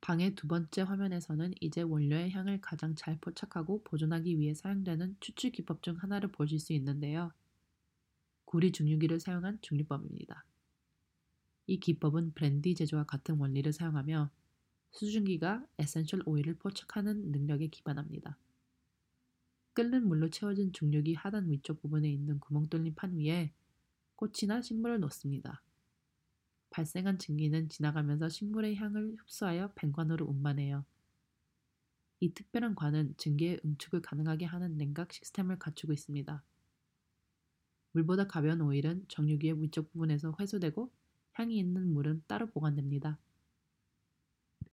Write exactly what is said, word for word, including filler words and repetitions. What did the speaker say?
방의 두 번째 화면에서는 이제 원료의 향을 가장 잘 포착하고 보존하기 위해 사용되는 추출 기법 중 하나를 보실 수 있는데요. 구리 중류기를 사용한 중류법입니다. 이 기법은 브랜디 제조와 같은 원리를 사용하며 수증기가 에센셜 오일을 포착하는 능력에 기반합니다. 끓는 물로 채워진 중류기 하단 위쪽 부분에 있는 구멍 뚫린 판 위에 꽃이나 식물을 놓습니다. 발생한 증기는 지나가면서 식물의 향을 흡수하여 뱅관으로 운반해요. 이 특별한 관은 증기의 응축을 가능하게 하는 냉각 시스템을 갖추고 있습니다. 물보다 가벼운 오일은 정유기의 위쪽 부분에서 회수되고 향이 있는 물은 따로 보관됩니다.